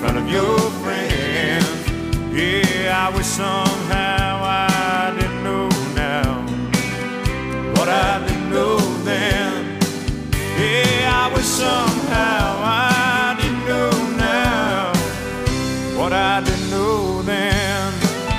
none of your friends. Yeah, I wish somehow I didn't know now what I didn't know then. Yeah, I wish somehow I didn't know now what I didn't know then.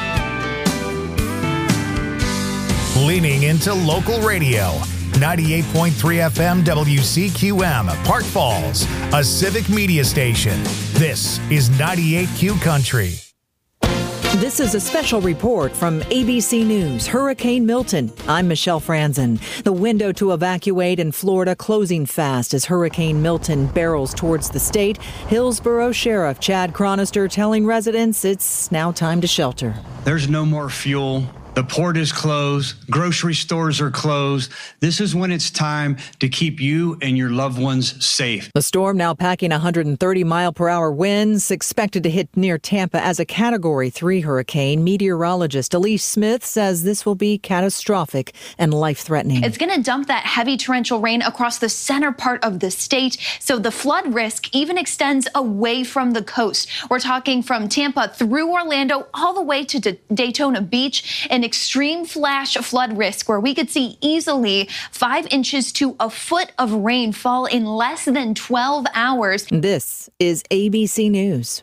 Leaning into local radio. 98.3 FM WCQM, Park Falls, a civic media station. This is 98Q Country. This is a special report from ABC News, Hurricane Milton. I'm Michelle Franzen. The window to evacuate in Florida closing fast as Hurricane Milton barrels towards the state. Hillsborough Sheriff Chad Chronister telling residents it's now time to shelter. There's no more fuel. The port is closed. Grocery stores are closed. This is when it's time to keep you and your loved ones safe. The storm now packing 130-mile-per-hour winds, expected to hit near Tampa as a Category 3 hurricane. Meteorologist Elise Smith says this will be catastrophic and life-threatening. It's going to dump that heavy torrential rain across the center part of the state, so the flood risk even extends away from the coast. We're talking from Tampa through Orlando all the way to Daytona Beach. An extreme flash flood risk where we could see easily 5 inches to a foot of rain fall in less than 12 hours. This is ABC News.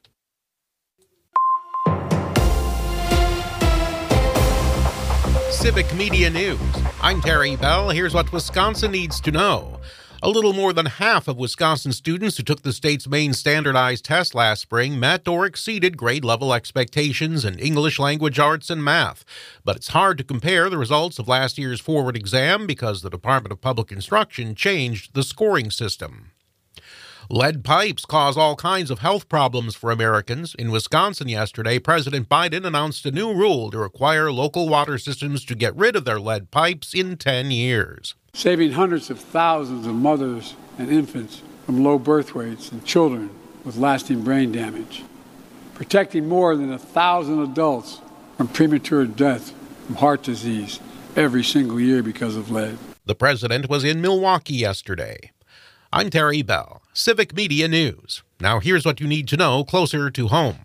Civic Media News. I'm Terry Bell. Here's what Wisconsin needs to know. A little more than half of Wisconsin students who took the state's main standardized test last spring met or exceeded grade-level expectations in English language arts and math. But it's hard to compare the results of last year's forward exam because the Department of Public Instruction changed the scoring system. Lead pipes cause all kinds of health problems for Americans. In Wisconsin yesterday, President Biden announced a new rule to require local water systems to get rid of their lead pipes in 10 years. Saving hundreds of thousands of mothers and infants from low birth weights and children with lasting brain damage. Protecting more than 1,000 adults from premature death from heart disease every single year because of lead. The president was in Milwaukee yesterday. I'm Terry Bell, Civic Media News. Now here's what you need to know closer to home.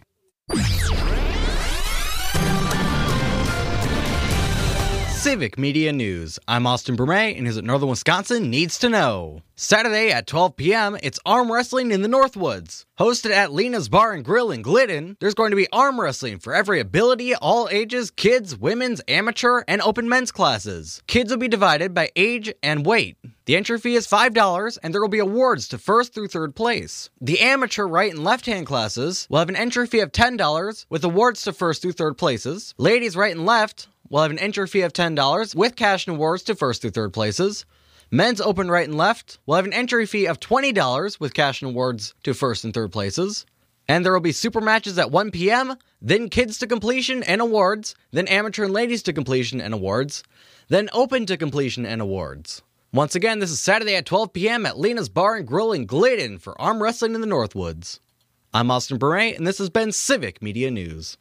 Civic Media News. I'm Austin Berme, and here's what Northern Wisconsin needs to know. Saturday at 12 p.m., it's arm wrestling in the Northwoods. Hosted at Lena's Bar and Grill in Glidden, there's going to be arm wrestling for every ability, all ages, kids, women's, amateur, and open men's classes. Kids will be divided by age and weight. The entry fee is $5, and there will be awards to first through third place. The amateur right and left-hand classes will have an entry fee of $10 with awards to first through third places. Ladies right and left will have an entry fee of $10 with cash and awards to first through third places. Men's open right and left will have an entry fee of $20 with cash and awards to first and third places. And there will be super matches at 1 p.m., then kids to completion and awards, then amateur and ladies to completion and awards, then open to completion and awards. Once again, this is Saturday at 12 p.m. at Lena's Bar and Grill in Glidden for arm wrestling in the Northwoods. I'm Austin Beret, and this has been Civic Media News.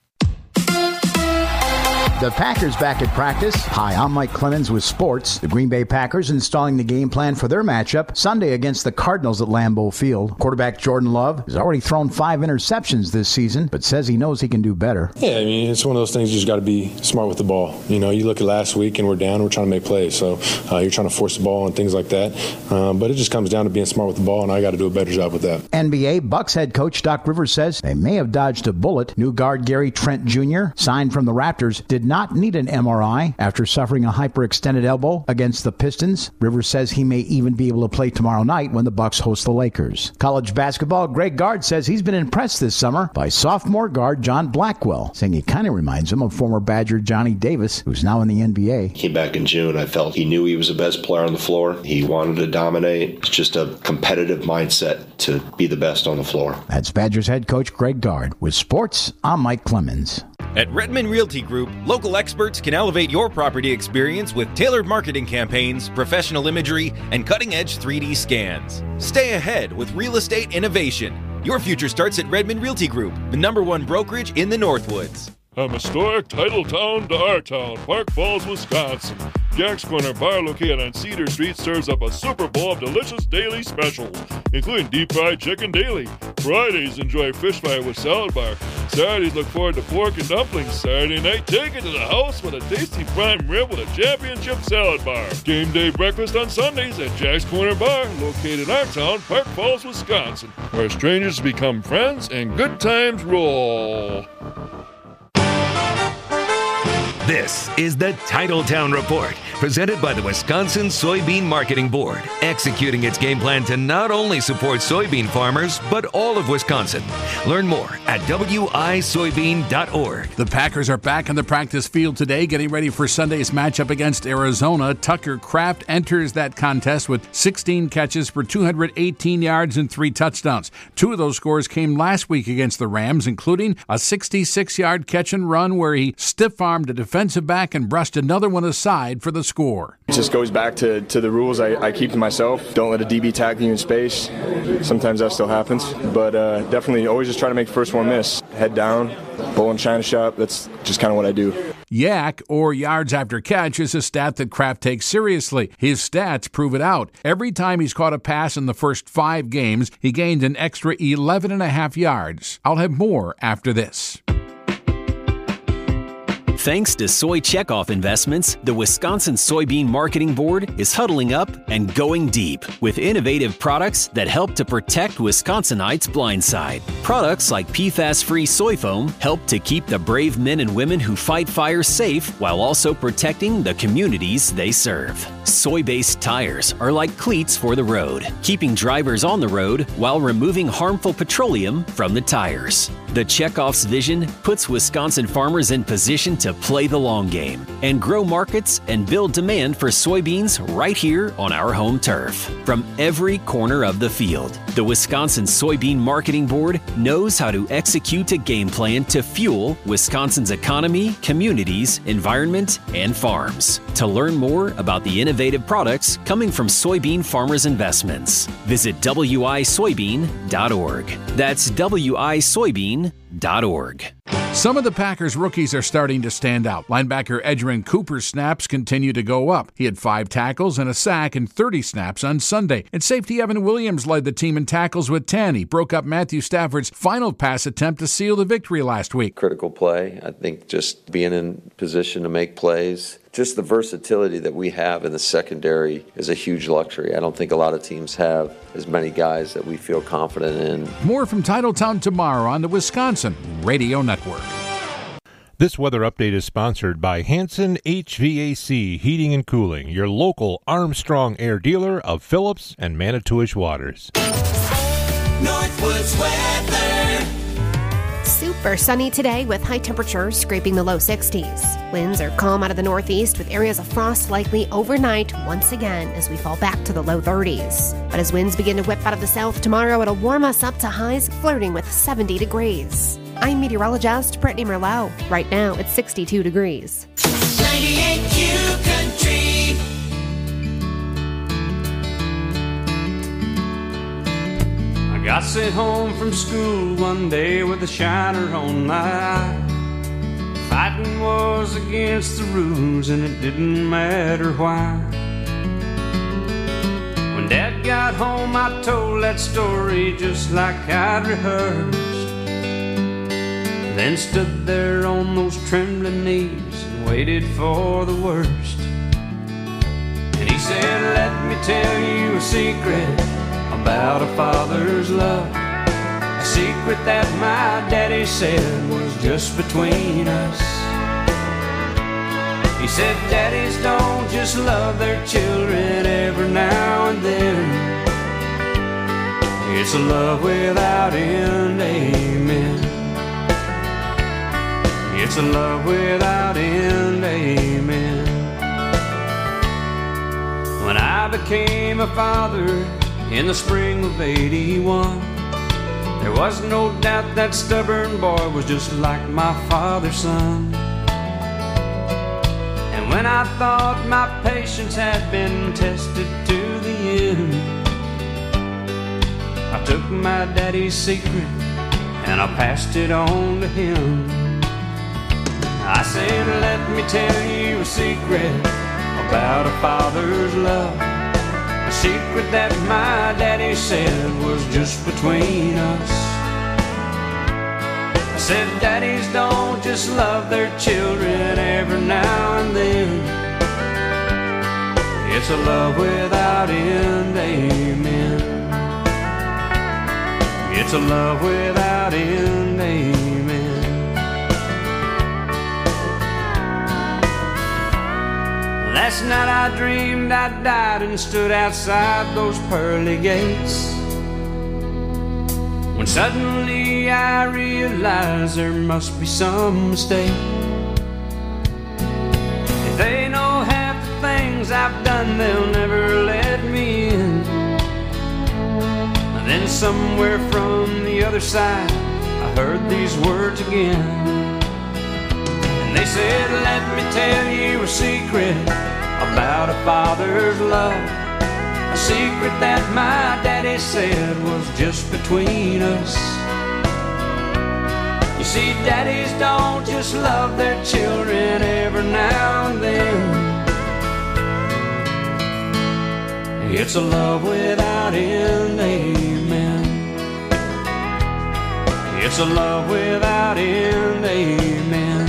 The Packers back at practice. Hi, I'm Mike Clemens with sports. The Green Bay Packers installing the game plan for their matchup Sunday against the Cardinals at Lambeau Field. Quarterback Jordan Love has already thrown 5 interceptions this season, but says he knows he can do better. Yeah, I mean, it's one of those things you just got to be smart with the ball. You know, you look at last week and we're down, we're trying to make plays. So you're trying to force the ball and things like that. But it just comes down to being smart with the ball, and I got to do a better job with that. NBA Bucks head coach Doc Rivers says they may have dodged a bullet. New guard Gary Trent Jr., signed from the Raptors, did not need an MRI after suffering a hyperextended elbow against the Pistons. Rivers says he may even be able to play tomorrow night when the Bucks host the Lakers. College basketball, Greg Gard says he's been impressed this summer by sophomore guard John Blackwell, saying he kind of reminds him of former Badger Johnny Davis, who's now in the NBA. Came back in June. I felt he knew he was the best player on the floor. He wanted to dominate. It's just a competitive mindset to be the best on the floor. That's Badgers head coach Greg Gard. With sports, I'm Mike Clemens. At Redmond Realty Group, local experts can elevate your property experience with tailored marketing campaigns, professional imagery, and cutting-edge 3D scans. Stay ahead with real estate innovation. Your future starts at Redmond Realty Group, the #1 brokerage in the Northwoods. from historic title town to our town, Park Falls, Wisconsin. Jack's Corner Bar, located on Cedar Street, serves up a Super Bowl of delicious daily specials, including deep fried chicken daily. Fridays, enjoy fish fry with salad bar. Saturdays, look forward to pork and dumplings. Saturday night, take it to the house with a tasty prime rib with a championship salad bar. Game day breakfast on Sundays at Jack's Corner Bar, located in our town, Park Falls, Wisconsin, where strangers become friends and good times roll. This is the Titletown Report, presented by the Wisconsin Soybean Marketing Board, executing its game plan to not only support soybean farmers, but all of Wisconsin. Learn more at wisoybean.org. The Packers are back on the practice field today, getting ready for Sunday's matchup against Arizona. Tucker Kraft enters that contest with 16 catches for 218 yards and 3 touchdowns. 2 of those scores came last week against the Rams, including a 66-yard catch and run where he stiff-armed a defensive back and brushed another one aside for the score. It just goes back to the rules I keep to myself. Don't let a DB tackle you in space. Sometimes that still happens, but definitely always just try to make the first one miss. Head down, bull and china shop. That's just kind of what I do. YAC, or yards after catch, is a stat that Kraft takes seriously. His stats prove it out. Every time he's caught a pass in the first 5 games, he gained an extra 11.5 yards. I'll have more after this. Thanks to Soy Checkoff Investments, the Wisconsin Soybean Marketing Board is huddling up and going deep with innovative products that help to protect Wisconsinites' blind side. Products like PFAS-free soy foam help to keep the brave men and women who fight fires safe while also protecting the communities they serve. Soy-based tires are like cleats for the road, keeping drivers on the road while removing harmful petroleum from the tires. The Checkoff's vision puts Wisconsin farmers in position to play the long game and grow markets and build demand for soybeans right here on our home turf. From every corner of the field, the Wisconsin Soybean Marketing Board knows how to execute a game plan to fuel Wisconsin's economy, communities, environment, and farms. To learn more about the innovative products coming from soybean farmers' investments, visit wisoybean.org. That's wisoybean.org. Some of the Packers rookies are starting to stand out. Linebacker Edgerrin Cooper's snaps continue to go up. He had 5 tackles and a sack in 30 snaps on Sunday. And safety Evan Williams led the team in tackles with 10. He broke up Matthew Stafford's final pass attempt to seal the victory last week. Critical play. I think just being in position to make plays. Just the versatility that we have in the secondary is a huge luxury. I don't think a lot of teams have as many guys that we feel confident in. More from Titletown tomorrow on the Wisconsin Radio Network. This weather update is sponsored by Hanson HVAC Heating and Cooling, your local Armstrong Air dealer of Phillips and Manitowish Waters. Northwoods weather. Super sunny today with high temperatures scraping the low 60s. Winds are calm out of the northeast with areas of frost likely overnight once again as we fall back to the low 30s. But as winds begin to whip out of the south tomorrow, it'll warm us up to highs flirting with 70 degrees. I'm meteorologist Brittany Merlot. Right now, it's 62 degrees. 98 Q Country. I got sent home from school one day with a shiner on my eye. Fighting was against the rules and it didn't matter why. When Dad got home, I told that story just like I'd rehearsed. Then stood there on those trembling knees and waited for the worst. And he said, let me tell you a secret about a father's love. A secret that my daddy said was just between us. He said, daddies don't just love their children every now and then. It's a love without end, amen. It's a love without end, amen. When I became a father in the spring of 81, there was no doubt that stubborn boy was just like my father's son. And when I thought my patience had been tested to the end, I took my daddy's secret and I passed it on to him. I said, let me tell you a secret about a father's love. A secret that my daddy said was just between us. I said, daddies don't just love their children every now and then. It's a love without end, amen. It's a love without end, amen. Last night I dreamed I died and stood outside those pearly gates, when suddenly I realized there must be some mistake. If they know half the things I've done, they'll never let me in. And then somewhere from the other side I heard these words again. And they said, let me tell you a secret about a father's love. A secret that my daddy said was just between us. You see, daddies don't just love their children every now and then. It's a love without end, amen. It's a love without end, amen.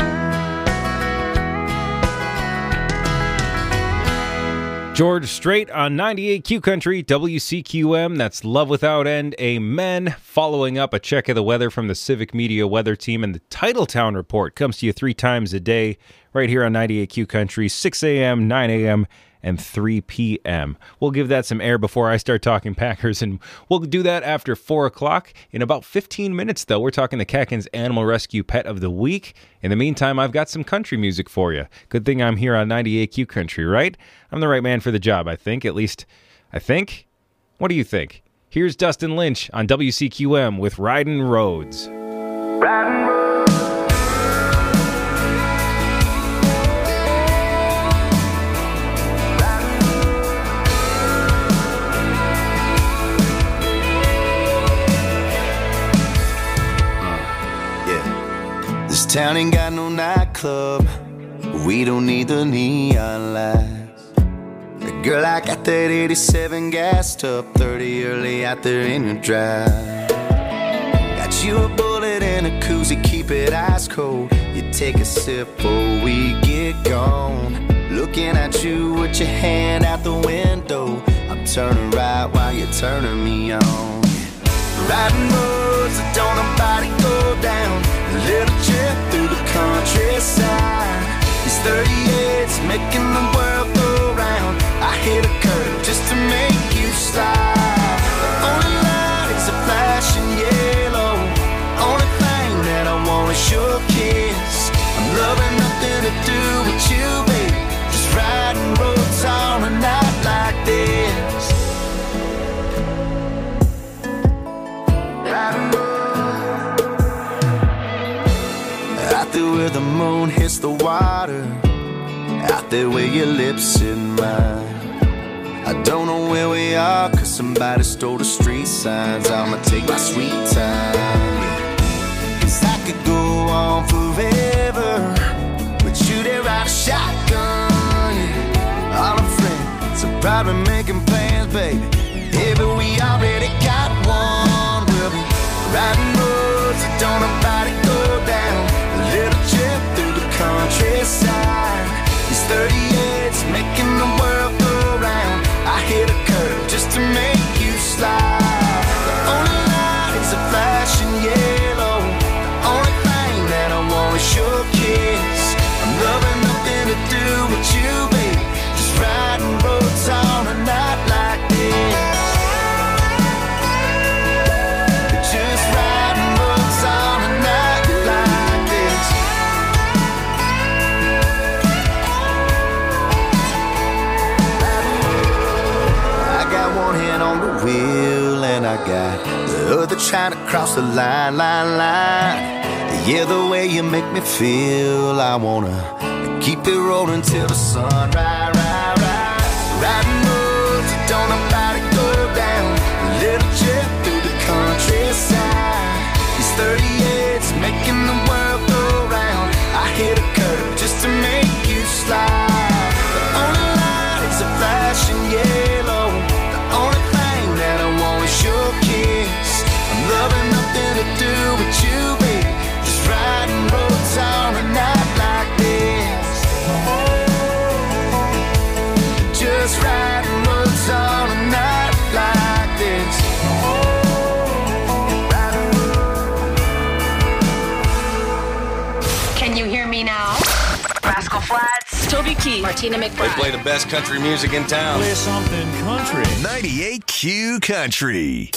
George Strait on 98Q Country, WCQM. That's Love Without End, amen. Following up a check of the weather from the Civic Media Weather Team, and the Titletown Report comes to you 3 times a day right here on 98Q Country, 6 a.m., 9 a.m., and 3 p.m. We'll give that some air before I start talking Packers, and we'll do that after 4 o'clock. In about 15 minutes, though, we're talking the Katkins Animal Rescue Pet of the Week. In the meantime, I've got some country music for you. Good thing I'm here on 98Q Country, right? I'm the right man for the job, I think. At least, I think. What do you think? Here's Dustin Lynch on WCQM with Ridin' Roads. Riding roads. This town ain't got no nightclub, but we don't need the neon lights. Girl, I got that 87 gassed up, 30 early out there in your drive. Got you a bullet and a koozie, keep it ice cold. You take a sip before we get gone. Looking at you with your hand out the window. I'm turning right while you're turning me on. Riding roads that don't nobody go down. A little trip through the countryside. These 38s making the world go round. I hit a curve just to make you stop. The only lights are flashing yellow. Only thing that I want is your kiss. I'm loving nothing to do with you, baby. Just riding roads on a night like this. Riding roads. Out there where the moon hits the water. Out there where your lips in mine. I don't know where we are, cause somebody stole the street signs. I'ma take my sweet time. Cause I could go on forever, but you there ride a shotgun. All our friends are probably making plans, baby. Yeah, but we already got one. We'll be riding roads that don't nobody go down. A little trip through the countryside. These 38s making the world go round. I hit a curve just to make you slide. The only lights are flashing yellow. The only thing that I want is your kiss. I'm loving nothing to do with you, baby. Just riding roads on a night like this. Just riding roads on a night like this. I got one hand on the wheel and I got the other trying to cross the line. Yeah, the way you make me feel, I wanna keep it rolling till the sun rise. Riding roads that don't nobody go down. A little trip through the countryside. These 38s making the world go round. I hit a curve first light. The only light is a flashing yellow. The only thing that I want is your kiss. I'm loving nothing to do with you, baby. Just riding roads on a night like this. Just riding roads on a night like this. Can you hear me now? Rascal Flatts, Toby Keith, Martina McBride. They play the best country music in town. Play something country. 98Q Country.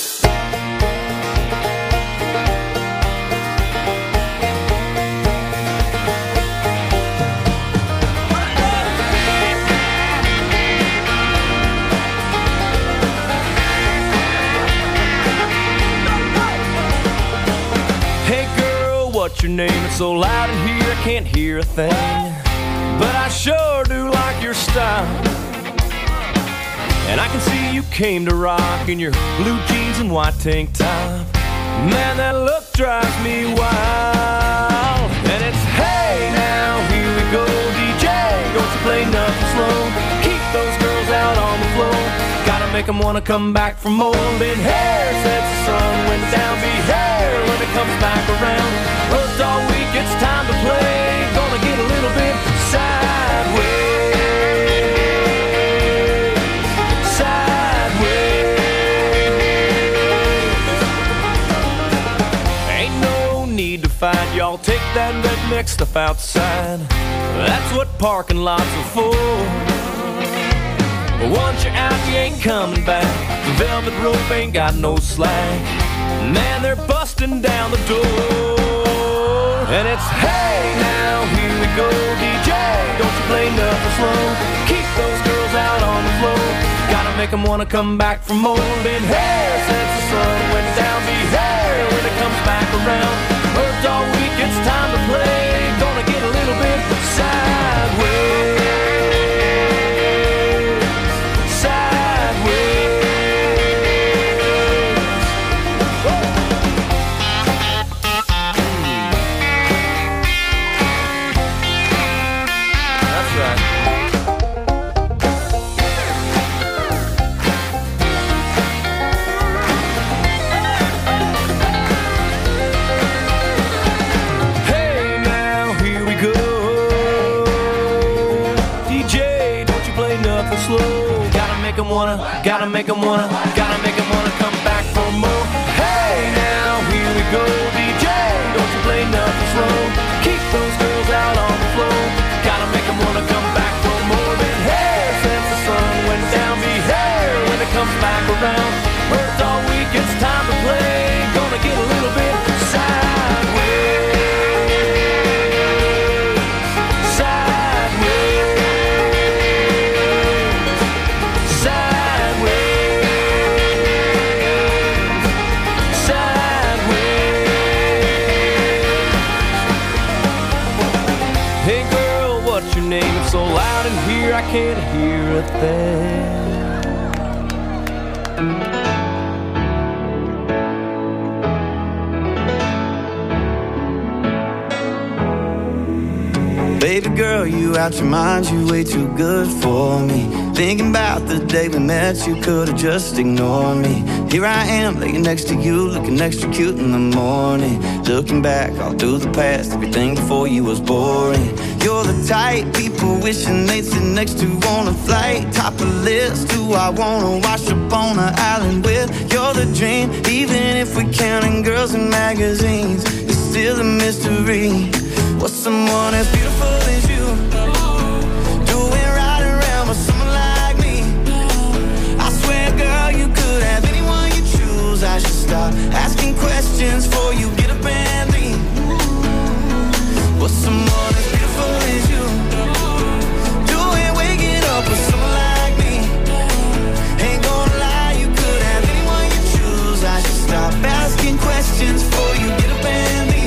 What's your name? It's so loud in here I can't hear a thing. But I sure do like your style. And I can see you came to rock in your blue jeans and white tank top. Man, that look drives me wild. And it's hey now, here we go, DJ. Don't you play nothing slow. Keep those girls out on the floor. Gotta make them wanna come back for more. Been hair since the sun went down. Be hair when it comes back around. Worked all week, it's time to play. Gonna get a little bit sideways. Sideways. Ain't no need to fight, y'all. Take that redneck stuff outside. That's what parking lots are for. But once you're out, you ain't coming back. The velvet rope ain't got no slack. Man, they're busting down the door. And it's hey now, here we go, DJ. Don't you play nothing slow. Keep those girls out on the floor. Gotta make them wanna come back for more. Been here since the sun went down. Be here when it comes back around. Worked all week, it's time to play. Gonna get a little bit sideways. Gotta make them wanna come back for more. Hey now, here we go, DJ. Don't you play nothing slow. Keep those girls out on the floor. Gotta make them wanna come back for more. Been here since the sun went down. Be here when it comes back around. Worked all week, it's time to play. Gonna get a little bit sideways. So loud in here I can't hear a thing. Baby girl, you out your mind, you way too good for me. Thinking about the day we met, you could've just ignored me. Here I am, laying next to you, looking extra cute in the morning. Looking back all through the past, everything before you was boring. You're the type people wishing they'd sit next to on a flight. Top of the list, who I wanna wash up on an island with. You're the dream, even if we're counting girls in magazines. It's still a mystery. What's someone as beautiful as you doing right around with someone like me? I swear, girl, you could have anyone you choose. I should stop asking questions before you get up and leave. What's someone as beautiful as you doing waking up with someone like me? Ain't gonna lie, you could have anyone you choose. I should stop asking questions before you get up and leave.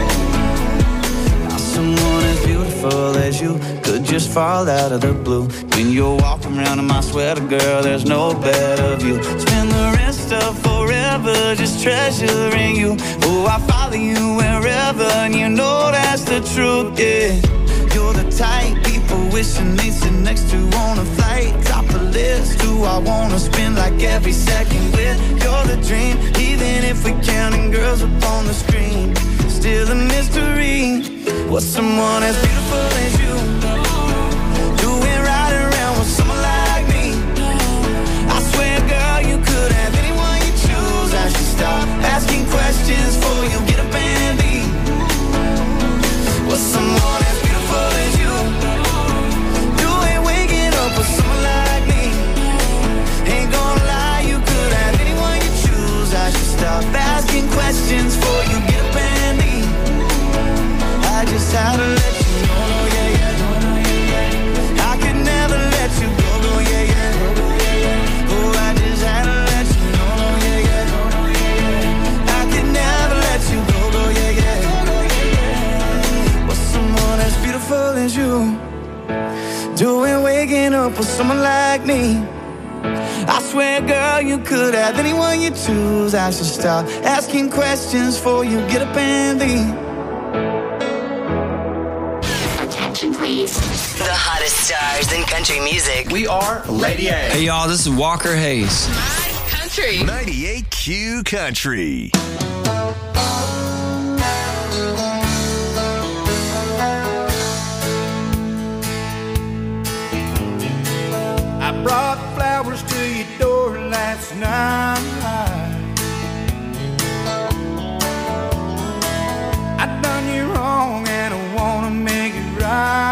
Someone as beautiful as you could just fall out of the blue. When you're walking around in my sweater, girl, there's no better view. Spend the rest of forever just treasuring you. Oh, I follow you wherever, and you know that's the truth, yeah. You're the type people wish wishing they sit next to on a flight. Top of list, who I wanna spend like every second with. You're the dream, even if we're counting girls up on the screen. Still a mystery. What's someone as beautiful as you doing right around with someone like me? I swear, girl, you could have anyone you choose. I should stop asking questions before you get up and leave. What's someone as beautiful as you doing waking up with someone like me? Ain't gonna lie, you could have anyone you choose. I should stop asking questions before you get up and leave. I just had to let you know, no, yeah, yeah. I could never let you go, no, yeah, yeah. Oh, I just had to let you know, no, yeah, yeah. I could never let you go, no, yeah, yeah. What's someone as beautiful as you doing waking up with someone like me? I swear, girl, you could have anyone you choose. I should stop asking questions before you get up and leave. Please. The hottest stars in country music. We are Lady A. Hey, y'all, this is Walker Hayes. Country. 98Q Country. I brought flowers to your door last night. I done you wrong and I wanna make it right.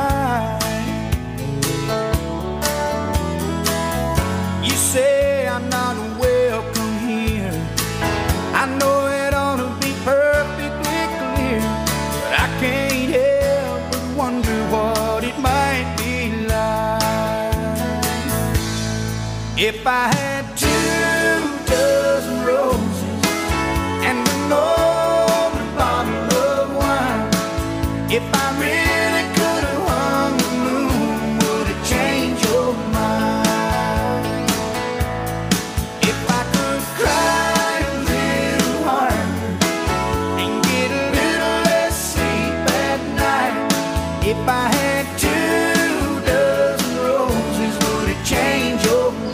You say I'm not welcome here. I know it ought to be perfectly clear, but I can't help but wonder what it might be like if I had 2 dozen roses and an open bottle of wine. If I really could have hung the moon, would it change your mind? If I could cry a little harder and get a little less sleep at night. If I had 2 dozen roses, would it change your mind?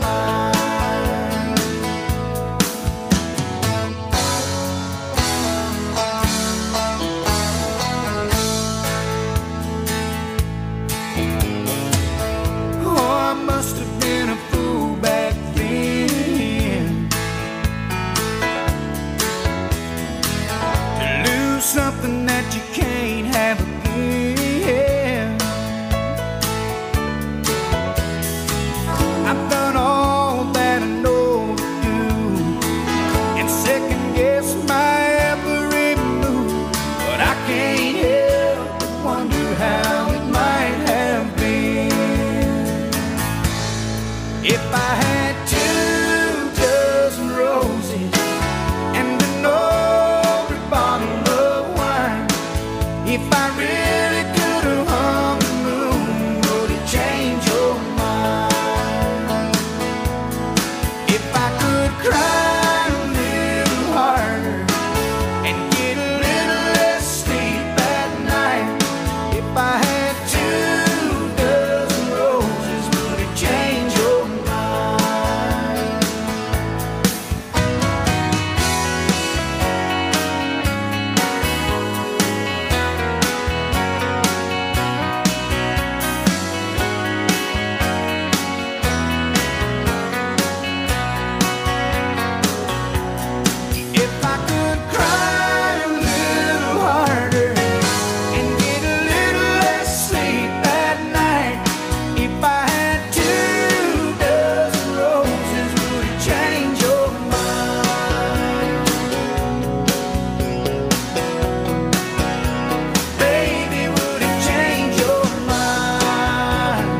Oh, I must have been a fool back then to lose something that you can't have again. I've done all that I know to do and second guess my every move, but I can't help but wonder how it might have been if I had 2 dozen roses and an open bottle of wine. If I really could have hung the moon, would it change your mind? If I could cry a little harder and get a little less sleep at night. If I had 2 dozen roses, would it change your mind? If I could cry a little harder and get a little less sleep at night. If I had 2 dozen roses, would it change your mind? Baby, would it change your mind?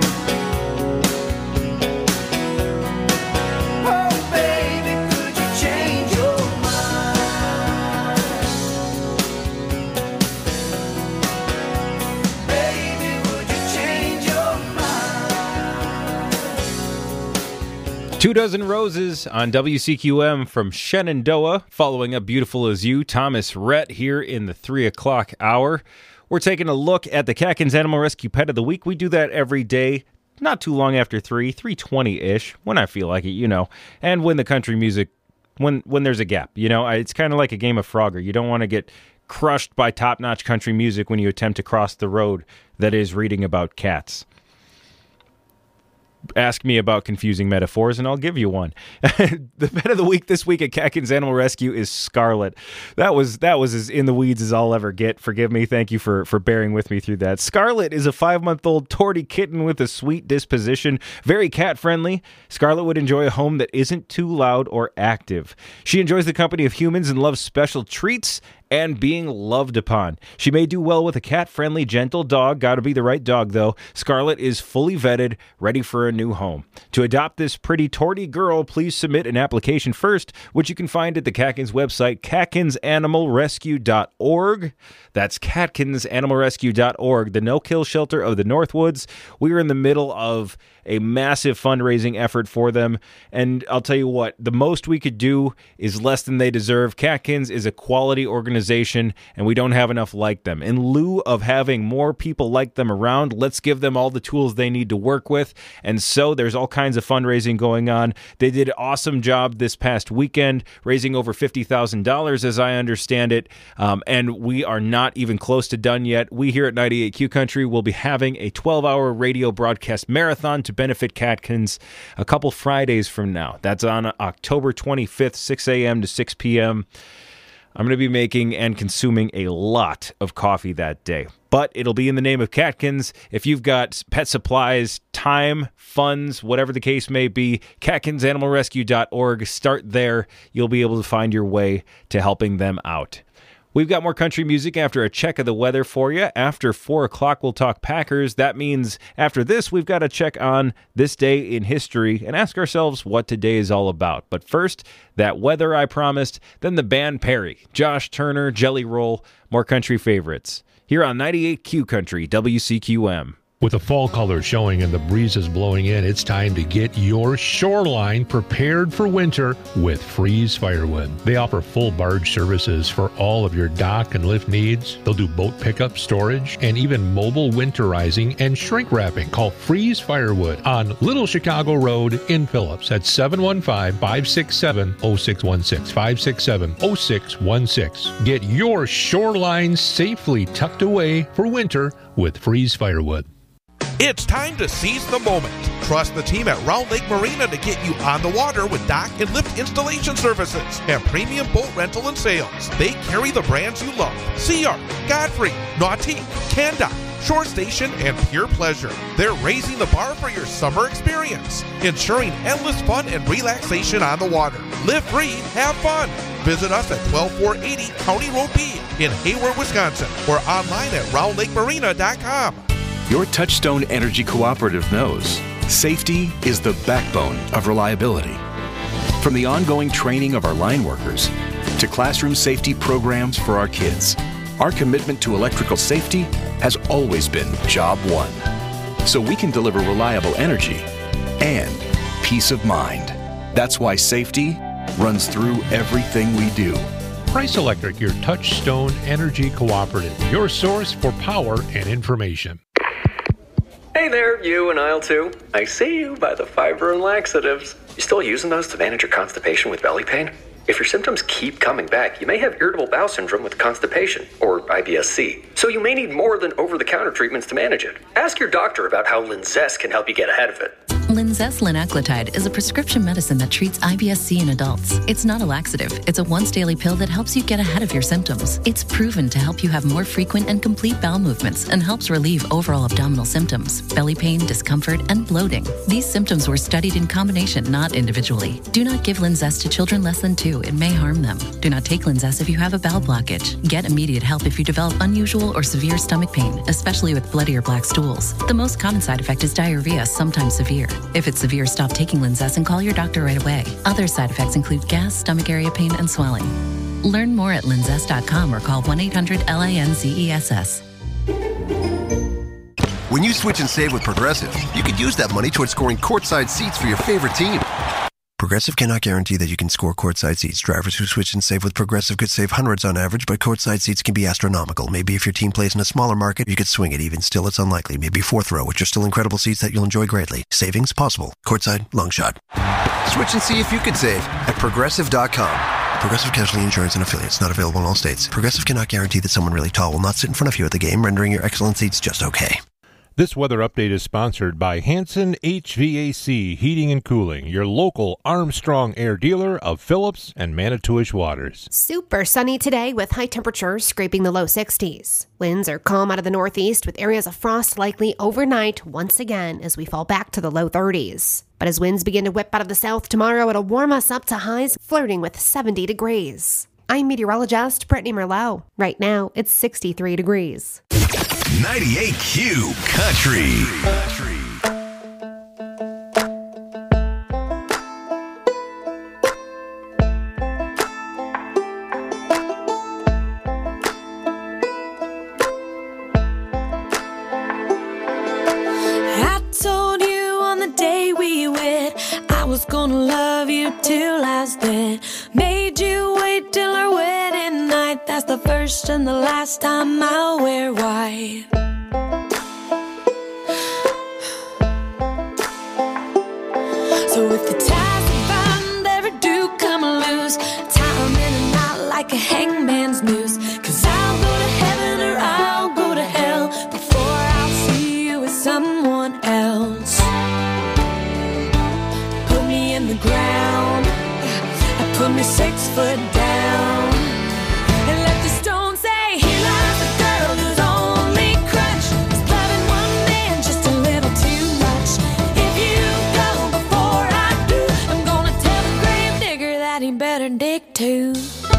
Oh, baby, could you change your mind? Baby, would you change your mind? 2 Dozen Roses on WCQM from Shenandoah, following up Beautiful As You, Thomas Rhett here in the 3 o'clock hour. We're taking a look at the Catkins Animal Rescue Pet of the Week. We do that every day, not too long after 3:20-ish, when I feel like it, you know, and when the country music, when there's a gap, you know. It's kind of like a game of Frogger. You don't want to get crushed by top-notch country music when you attempt to cross the road that is reading about cats. Ask me about confusing metaphors, and I'll give you one. The pet of the week this week at Catkins Animal Rescue is Scarlet. That was as in the weeds as I'll ever get. Forgive me. Thank you for bearing with me through that. Scarlet is a 5-month-old tortie kitten with a sweet disposition, very cat-friendly. Scarlet would enjoy a home that isn't too loud or active. She enjoys the company of humans and loves special treats and being loved upon. She may do well with a cat-friendly, gentle dog. Gotta be the right dog, though. Scarlet is fully vetted, ready for a new home. To adopt this pretty tortie girl, please submit an application first, which you can find at the Catkins website, catkinsanimalrescue.org. That's catkinsanimalrescue.org, the no-kill shelter of the Northwoods. We are in the middle of a massive fundraising effort for them, and I'll tell you what, the most we could do is less than they deserve. Catkins is a quality organization, and we don't have enough like them. In lieu of having more people like them around, let's give them all the tools they need to work with, and so there's all kinds of fundraising going on. They did an awesome job this past weekend, raising over $50,000 as I understand it, and we are not even close to done yet. We here at 98Q Country will be having a 12-hour radio broadcast marathon to benefit Catkins a couple Fridays from now. That's on October 25th, 6 a.m. to 6 p.m. I'm going to be making and consuming a lot of coffee that day, but it'll be in the name of Catkins. If you've got pet supplies, time, funds, whatever the case may be, catkinsanimalrescue.org. Start there. You'll be able to find your way to helping them out. We've got more country music after a check of the weather for you. After 4 o'clock, we'll talk Packers. That means after this, we've got to check on this day in history and ask ourselves what today is all about. But first, that weather I promised, then the band Perry, Josh Turner, Jelly Roll, more country favorites. Here on 98Q Country, WCQM. With the fall colors showing and the breezes blowing in, it's time to get your shoreline prepared for winter with Freeze Firewood. They offer full barge services for all of your dock and lift needs. They'll do boat pickup, storage, and even mobile winterizing and shrink wrapping. Call Freeze Firewood on Little Chicago Road in Phillips at 715-567-0616, 567-0616. Get your shoreline safely tucked away for winter with Freeze Firewood. It's time to seize the moment. Trust the team at Round Lake Marina to get you on the water with dock and lift installation services and premium boat rental and sales. They carry the brands you love: Sea Arc, Godfrey, Nautique, Canda, Shore Station, and Pure Pleasure. They're raising the bar for your summer experience, ensuring endless fun and relaxation on the water. Live free, have fun. Visit us at 12480 County Road B in Hayward, Wisconsin, or online at roundlakemarina.com. Your Touchstone Energy Cooperative knows safety is the backbone of reliability. From the ongoing training of our line workers to classroom safety programs for our kids, our commitment to electrical safety has always been job one. So we can deliver reliable energy and peace of mind. That's why safety runs through everything we do. Price Electric, your Touchstone Energy Cooperative, your source for power and information. Hey there, you in aisle 2. I see you by the fiber and laxatives. You still using those to manage your constipation with belly pain? If your symptoms keep coming back, you may have irritable bowel syndrome with constipation, or IBS-C. So you may need more than over-the-counter treatments to manage it. Ask your doctor about how Linzess can help you get ahead of it. Linzess linaclotide is a prescription medicine that treats IBS-C in adults. It's not a laxative. It's a once-daily pill that helps you get ahead of your symptoms. It's proven to help you have more frequent and complete bowel movements and helps relieve overall abdominal symptoms, belly pain, discomfort, and bloating. These symptoms were studied in combination, not individually. Do not give Linzess to children less than 2. It may harm them. Do not take Linzess if you have a bowel blockage. Get immediate help if you develop unusual or severe stomach pain, especially with bloody or black stools. The most common side effect is diarrhea, sometimes severe. If it's severe, stop taking Linzess and call your doctor right away. Other side effects include gas, stomach area pain, and swelling. Learn more at linzess.com or call 1-800-LINZESS. When you switch and save with Progressive, you could use that money towards scoring courtside seats for your favorite team. Progressive cannot guarantee that you can score courtside seats. Drivers who switch and save with Progressive could save hundreds on average, but courtside seats can be astronomical. Maybe if your team plays in a smaller market, you could swing it. Even still, it's unlikely. Maybe fourth row, which are still incredible seats that you'll enjoy greatly. Savings possible. Courtside, long shot. Switch and see if you could save at Progressive.com. Progressive Casualty Insurance and Affiliates. Not available in all states. Progressive cannot guarantee that someone really tall will not sit in front of you at the game, rendering your excellent seats just okay. This weather update is sponsored by Hanson HVAC Heating and Cooling, your local Armstrong Air dealer of Phillips and Manitowish waters. Super sunny today with high temperatures scraping the low 60s. Winds are calm out of the northeast with areas of frost likely overnight once again as we fall back to the low 30s. But as winds begin to whip out of the south tomorrow, it'll warm us up to highs flirting with 70 degrees. I'm meteorologist Brittany Merlot. Right now, it's 63 degrees. 98Q Country. I told you on the day we wed I was gonna love you till I was dead. Made you wait till our wedding night. That's the first and the last time I'll wear white. So if the ties that bind ever do come loose, tie 'em in a knot like a hangman's noose. 'Cause I'll go to heaven or I'll go to hell before I'll see you with someone else. Put me in the ground, put me 6 foot down, and let the stone say, here lies a girl whose only crutch is loving one man just a little too much. If you go before I do, I'm gonna tell the grave digger that he better dig too.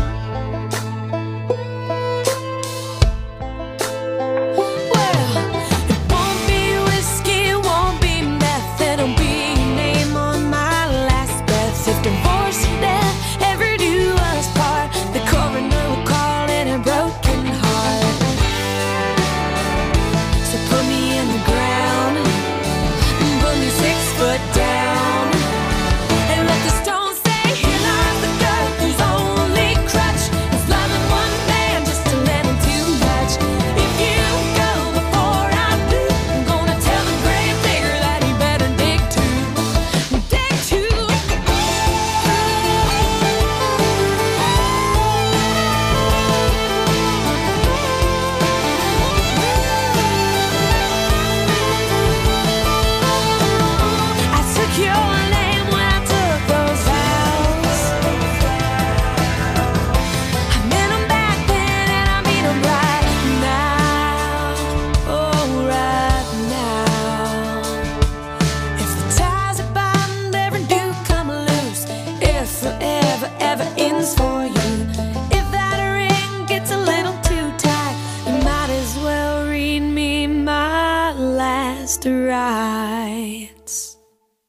Rights.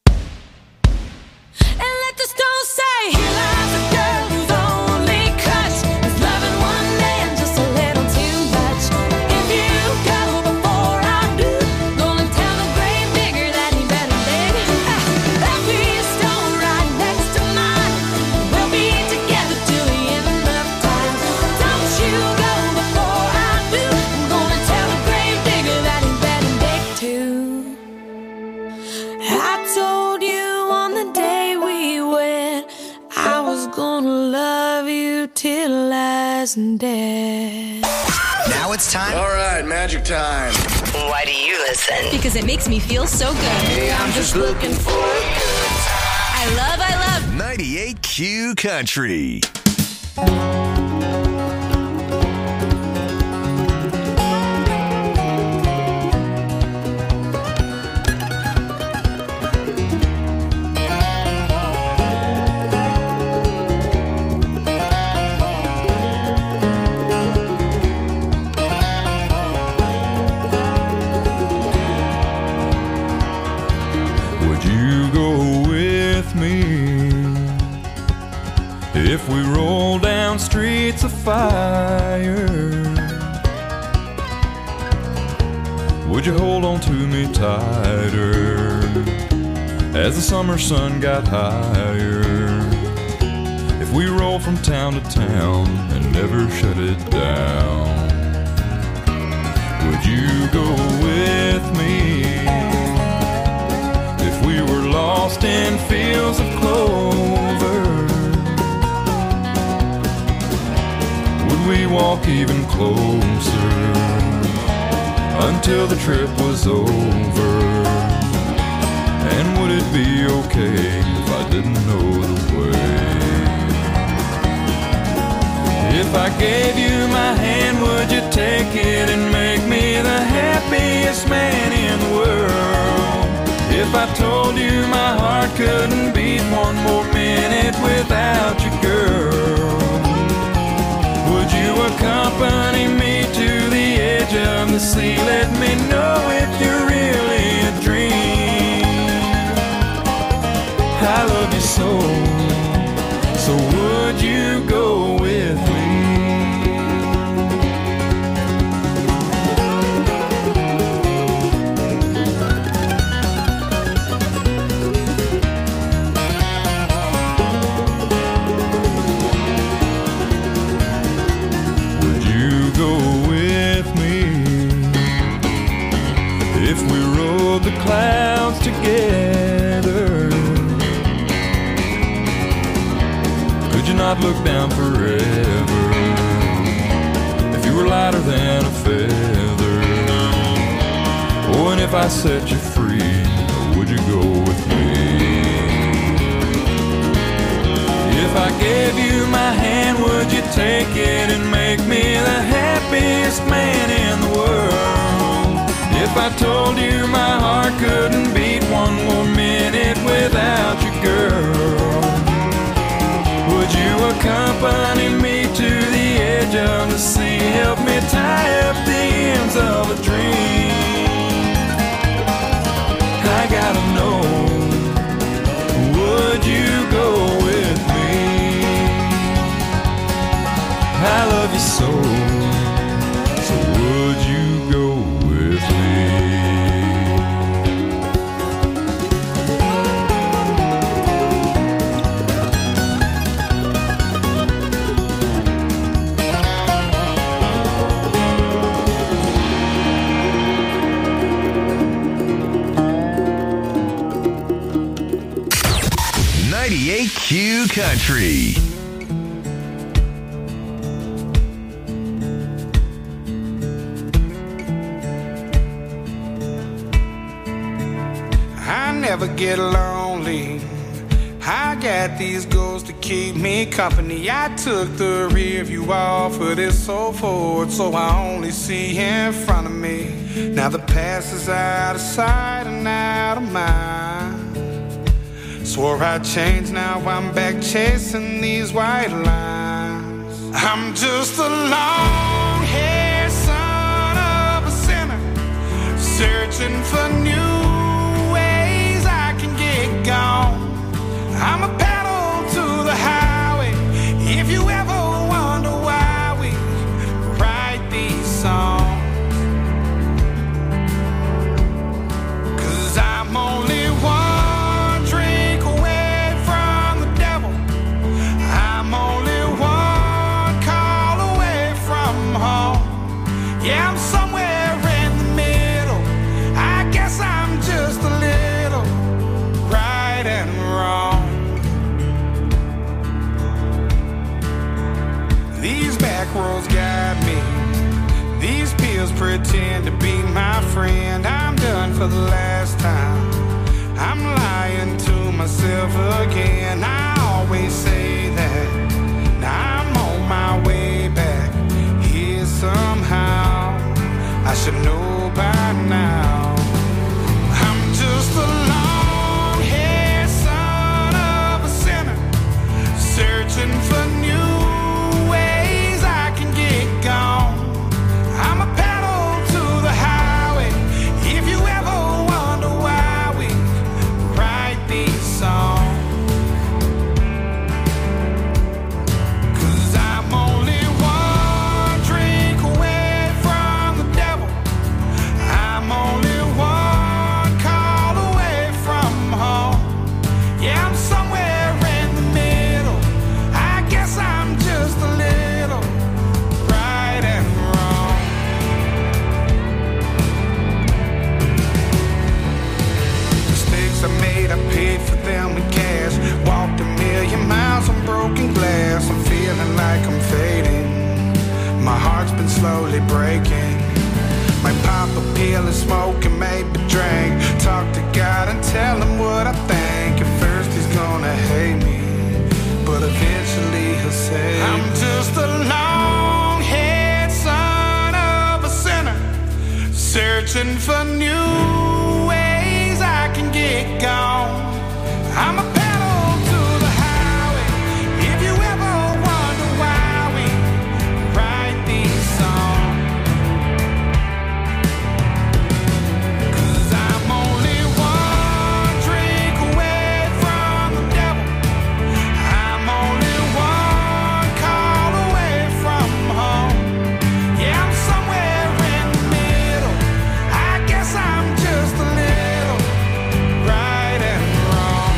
And let the stone say, here lies a girl whose only crutch is loving one man just a little too much. If you go before I do, gonna tell the grave digger that he better dig. There'll be a stone right next to mine. We'll be together till the end of time. Don't you go before I do, I'm gonna tell the grave digger that he better dig too. I told you on the day we wed I was gonna love you till I was dead. Now it's time. All right, magic time. Why do you listen? Because it makes me feel so good. Hey, I'm just looking for a good time. I love 98Q Country. If we roll down streets of fire, would you hold on to me tighter as the summer sun got higher. If we roll from town to town and never shut it down, would you go with me? If we were lost in fields of clover, would we walk even closer until the trip was over? And would it be okay if I didn't know the way? If I gave you my hand, would you take it and make me the happiest man in the world? If I told you my heart couldn't beat one more minute without you, girl, would you accompany me to the edge of the sea? Let me know if you're really a dream. I love you so would you go with me? Would you go with me if we rode the clouds together? Could you not look down forever if you were lighter than a feather? Oh, and if I set you free, would you go with me? If I gave you my hand, would you take it and make me the happiest man in the world? If I told you my heart couldn't beat one more minute without you, girl, would you accompany me to the edge of the sea? Help me tie up the ends of a dream. I gotta know, would you go with me? I love you so would you go with me? Q Country. I never get lonely. I got these goals to keep me company. I took the rear view off of this so forward, so I only see in front of me. Now the past is out of sight and out of mind. Swore I'd change, now I'm back chasing these white lines. I'm just a long-haired son of a sinner, searching for new ways I can get gone. I'm a pedal to the highway, if you ever wonder why we write these songs. 'Cause I'm only one drink away from the devil. I'm only one call away from home. Yeah, I'm somewhere in the middle. I guess I'm just a little right and wrong. These back roads guide me. These pills pretend to be my friend. I'm done for the last time. I'm lying to myself again. I always say that. Now I'm on my way back here somehow. I should know by now. I'm just a long-haired son of a sinner, searching for new ways I can get gone. I'm a pedal to the highway, if you ever wonder why we write these songs. 'Cause I'm only one drink away from the devil. slowly breaking. Might pop a pill and smoke and maybe drink. Talk to God and tell him what I think. At first he's gonna hate me, but eventually he'll say I'm just a long-haired son of a sinner, searching for new ways I can get gone. I'm a pedal to the highway. If you ever wonder why we write these songs, 'cause I'm only one drink away from the devil. I'm only one call away from home. Yeah, I'm somewhere in the middle. I guess I'm just a little right and wrong.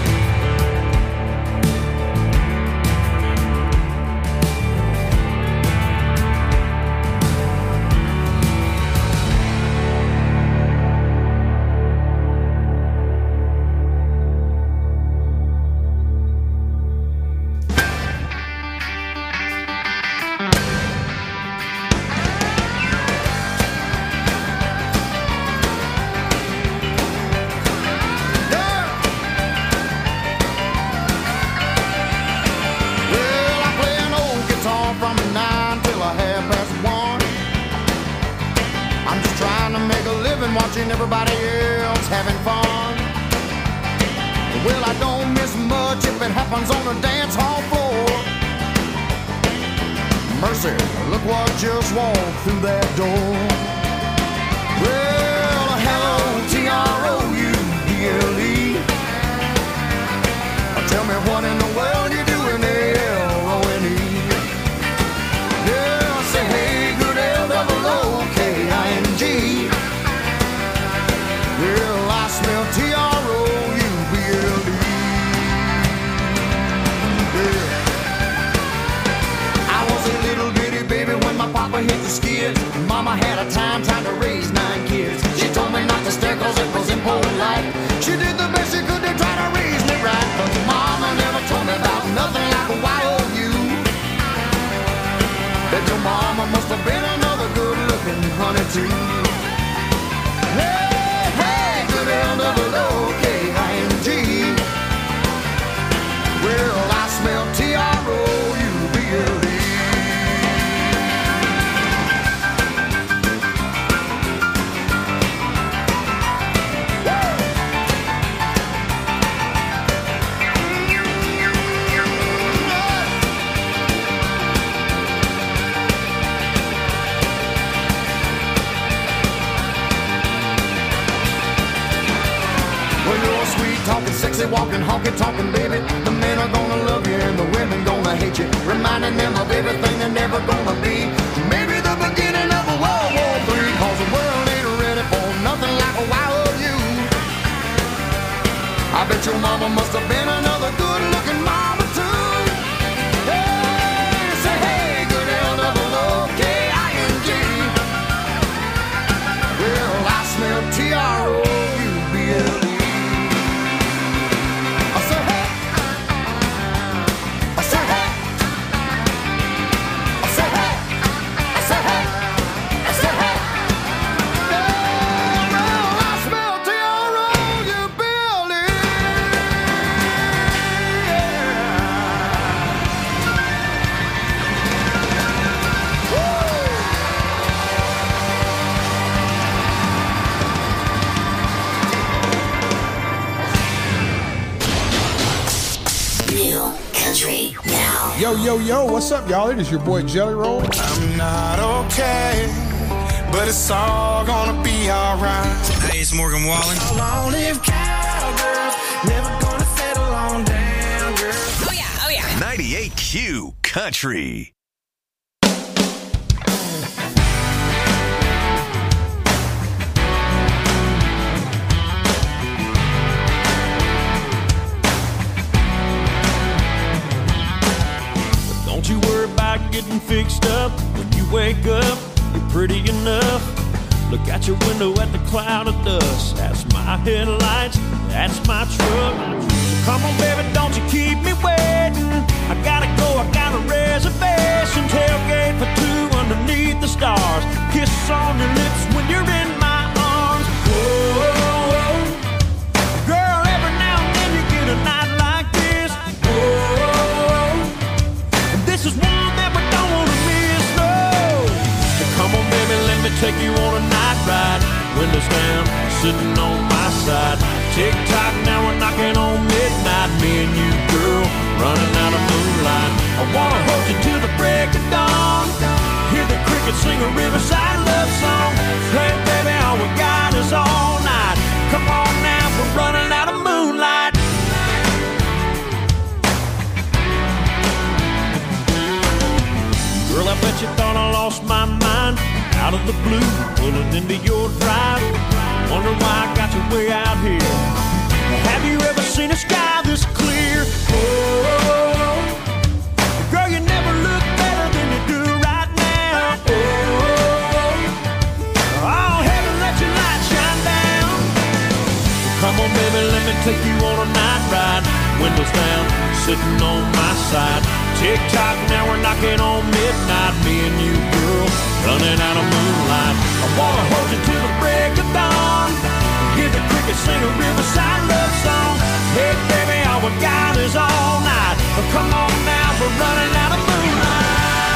Well, I play an old guitar from 9 till a 1:30. I'm just trying to make a living watching everybody else having fun. Well, I don't miss much if it happens on the dance hall floor. Mercy, look what just walked through that door. Well, hello, TROUBLE. Tell me what in the world you doing, LONE. Yeah, say hey, good LOOKING. Well, I smell TROUBLE. Yeah. I was a little bitty baby when my papa hit the skids. Mama had a time trying to raise 9 kids. She told me not to stare 'cause it was impolite. She did the best she could to try to raise me right, but mama never told me about nothing like a YOU. That your mama must have been another good-looking honey too. Hey, hey, good LOOKING. Well, I smell TROUBLE. When you're sweet talking, sexy walking, honky talking, baby, the men are gonna love you and the women gonna hate you, reminding them of everything they're never gonna be. Maybe the beginning of a World War III, 'cause the world ain't ready for nothing like a YOU. I bet your mama must have been another good-looking mama too. Hey, say hey, good LOOKING. Well, I smell TROUBLE. I say hey. I say hey. I say hey. I say hey. I say hey. Yeah, well, I smell TROUBLE. New country now. Yo, yo, yo, what's up, y'all? It is your boy Jelly Roll. I'm not okay, but it's all gonna be alright. Hey, it's Morgan Wallen. Long-lived cowgirls, never gonna settle on down, girl. Oh yeah, oh yeah. 98Q Country. Don't you worry about getting fixed up. When you wake up, you're pretty enough. Look out your window at the cloud of dust. That's my headlights, that's my truck. So come on, baby, don't you keep me waiting. I gotta go, I got a reservation. Tailgate for 2 underneath the stars. take you on a night ride. Windows down, sitting on my side. Tick-tock, now we're knocking on midnight. Me and you, girl, running out of moonlight. I wanna hold you till the break of dawn. Hear the crickets sing a riverside love song. Hey, baby, all we got is all night. Come on now, we're running out of moonlight. Girl, I bet you thought I lost my mind. Out of the blue, pulling into your drive. Wonder why I got you way out here. Have you ever seen a sky this clear? Oh, girl, you never look better than you do right now. Oh, heaven, let your light shine down. Come on, baby, let me take you on a night ride. Windows down, sitting on my side. Tick-tock, now we're knocking on midnight. Me and you, girl, running out of moonlight. I wanna hold you till the break of dawn. Hear the crickets sing a riverside love song. Hey, baby, all we got is all night. Come on now, we're running out of moonlight.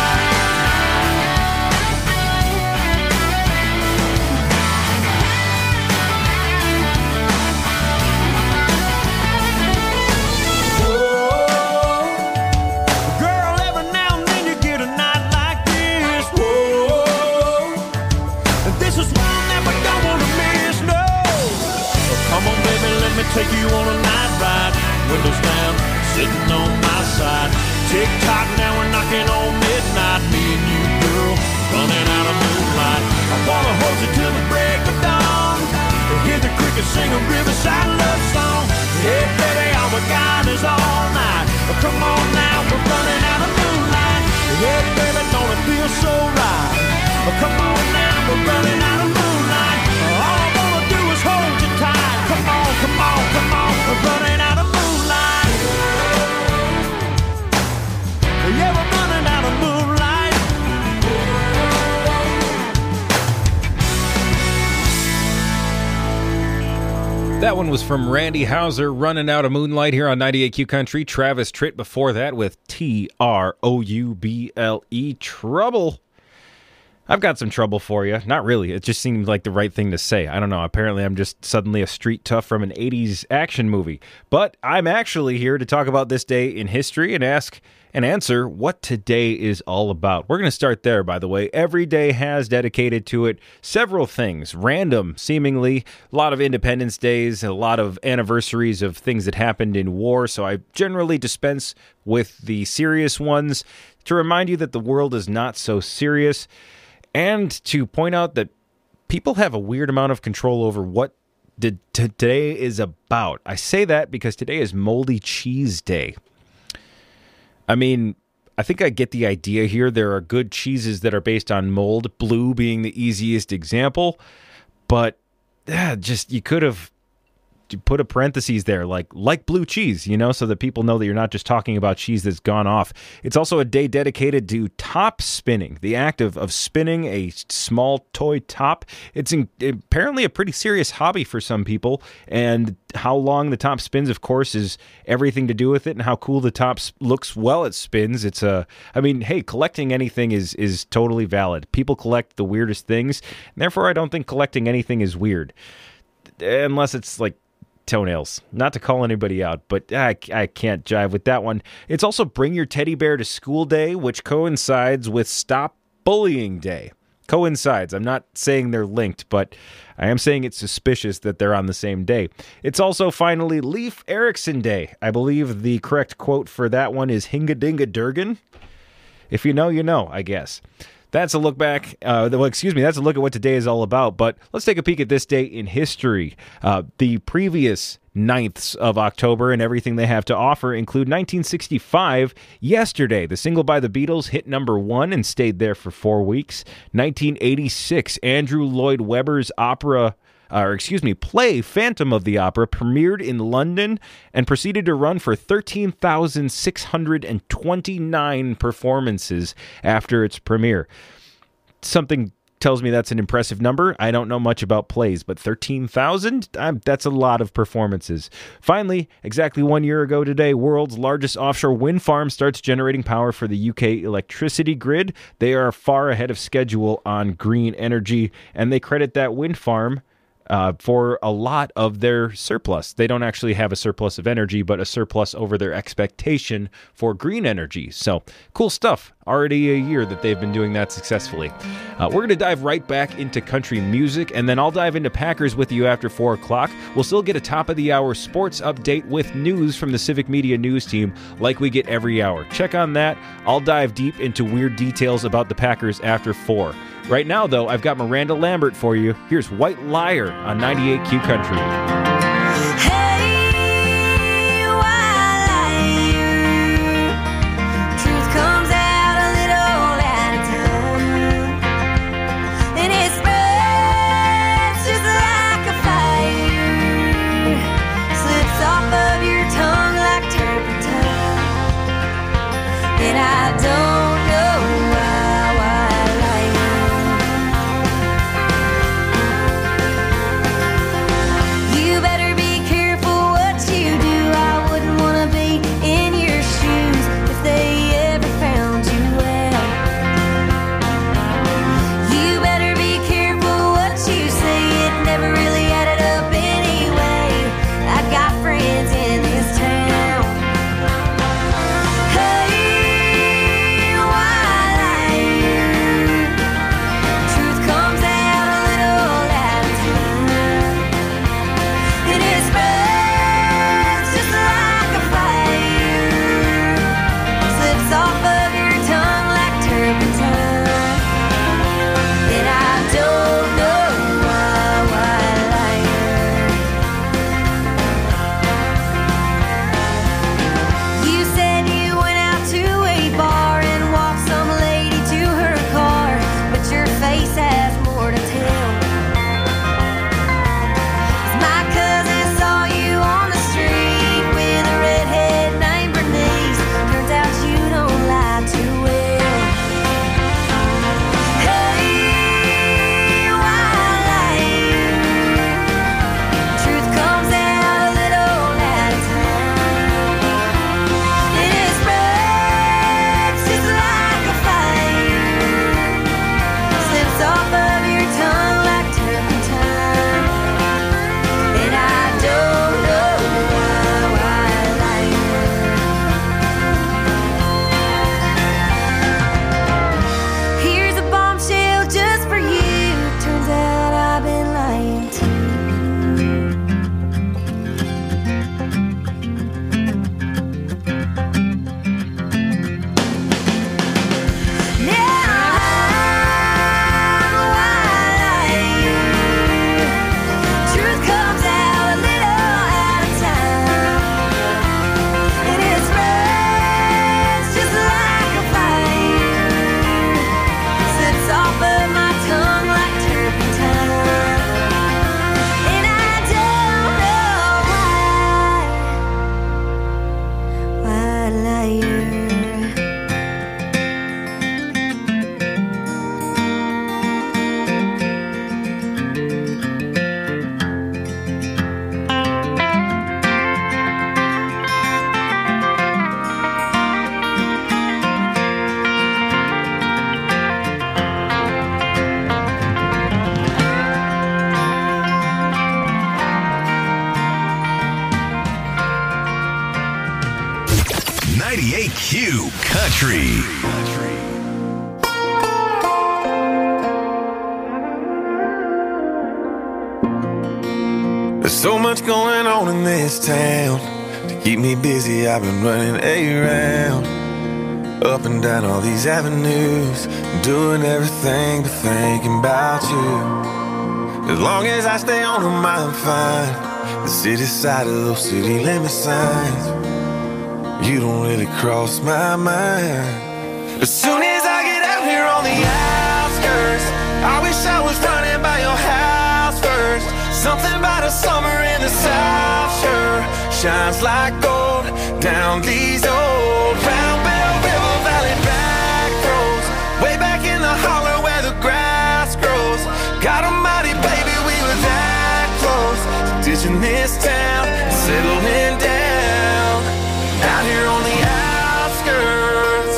Take you on a night ride, windows down, sitting on my side. Tick-tock, now we're knocking on midnight. Me and you, girl, running out of moonlight. I wanna hold you till the break of dawn. Hear the crickets sing a riverside love song. Hey, baby, all we got is all night. Come on now, we're running out of moonlight. Hey, baby, don't it feel so right? Come on now, we're running out of moonlight. All I wanna do is hold you tight. Come on, come on, come on, we're running out of moonlight. Yeah, we're running out of moonlight. That one was from Randy Houser, Running Out of Moonlight here on 98Q Country. Travis Tritt before that with Trouble. Trouble. I've got some trouble for you. Not really. It just seemed like the right thing to say. I don't know. Apparently, I'm just suddenly a street tough from an 80s action movie. But I'm actually here to talk about this day in history and ask and answer what today is all about. We're going to start there, by the way. Every day has dedicated to it several things. Random, seemingly. A lot of Independence Days, a lot of anniversaries of things that happened in war. So I generally dispense with the serious ones to remind you that the world is not so serious. And to point out that people have a weird amount of control over what today is about. I say that because today is Moldy Cheese Day. I mean, I think I get the idea here. There are good cheeses that are based on mold, Blue being the easiest example. But just you could have put a parentheses there, like blue cheese, so that people know that you're not just talking about cheese that's gone off. It's also a day dedicated to top spinning, the act of spinning a small toy top. It's apparently a pretty serious hobby for some people, and how long the top spins, of course, is everything to do with it, and how cool the top looks while it spins. Hey, collecting anything is totally valid. People collect the weirdest things, and therefore I don't think collecting anything is weird, unless it's like toenails. Not to call anybody out, but I can't jive with that one. It's also Bring Your Teddy Bear to School Day, which coincides with Stop Bullying Day. Coincides. I'm not saying they're linked, but I am saying it's suspicious that they're on the same day. It's also finally Leif Erikson Day. I believe the correct quote for that one is Hinga Dinga Durgan. If you know, you know, I guess. That's a look back. That's a look at what today is all about. But let's take a peek at this day in history. The previous 9ths of October and everything they have to offer include 1965, Yesterday. The single by the Beatles hit number 1 and stayed there for 4 weeks. 1986, Andrew Lloyd Webber's play Phantom of the Opera premiered in London and proceeded to run for 13,629 performances after its premiere. Something tells me that's an impressive number. I don't know much about plays, but 13,000? That's a lot of performances. Finally, exactly 1 year ago today, world's largest offshore wind farm starts generating power for the UK electricity grid. They are far ahead of schedule on green energy, and they credit that wind farm for a lot of their surplus. They don't actually have a surplus of energy, but a surplus over their expectation for green energy. So, cool stuff. Already a year that they've been doing that successfully. We're going to dive right back into country music, and then I'll dive into Packers with you after 4 o'clock. We'll still get a top-of-the-hour sports update with news from the Civic Media News team like we get every hour. Check on that. I'll dive deep into weird details about the Packers after 4. Right now, though, I've got Miranda Lambert for you. Here's White Liar on 98Q Country. Q Country. There's so much going on in this town. To keep me busy, I've been running around, up and down all these avenues, doing everything but thinking about you. As long as I stay on them, I'm fine. The city side of those city limit signs, you don't really cross my mind. As soon as I get out here on the outskirts, I wish I was running by your house first. Something about a summer in the South sure shines like gold down these old Round Bell River Valley back roads, way back in the holler where the grass grows. God almighty, baby, we were that close to ditching this town and settling down out here on the outskirts.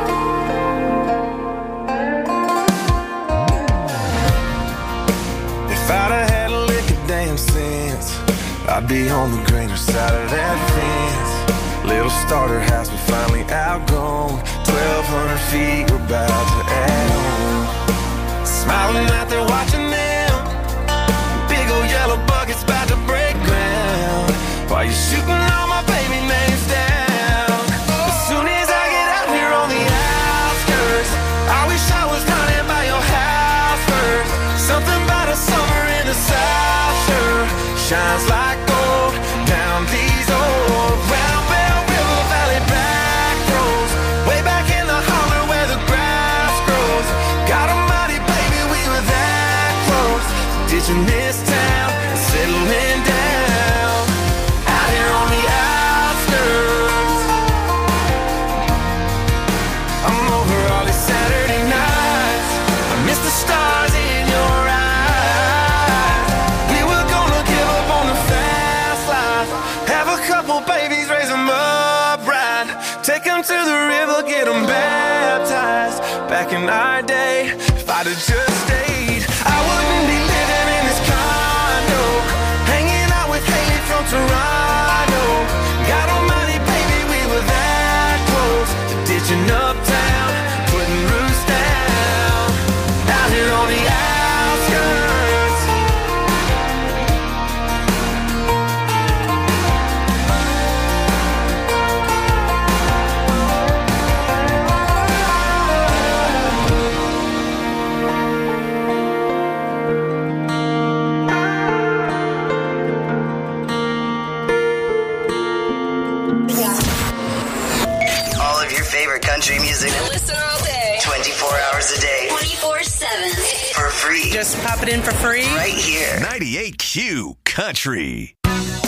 If I'd have had a lick of damn sense, I'd be on the greener side of that fence. Little starter house we finally outgrown. 1,200 feet we're about to add on. Smiling out there watching them. Big old yellow bucket's about to break ground. While you're shooting all my baby names down. As soon as I get out here on the outskirts, I wish I was running by your house first. Something about a summer in the South sure shines like gold down these old round Bell River Valley back roads. Way back in the holler where the grass grows. God almighty, baby, we were that close. Ditching this town and settling down out here on the outskirts. I'm over all these Saturday nights. I miss the stars in your eyes. We were gonna give up on the fast life. Have a couple babies, raise them up right. Take them to the river, get them baptized. Back in our day, if I'd have just stayed, I wouldn't be living in this condo, hanging out with Haley from Toronto. God almighty, baby, we were that close to ditching uptown, putting roots down out here on the outskirts. All of your favorite country music. Listen all day. 24 hours a day. 24/7. For free. Just pop it in for free. Right here. 98Q Country.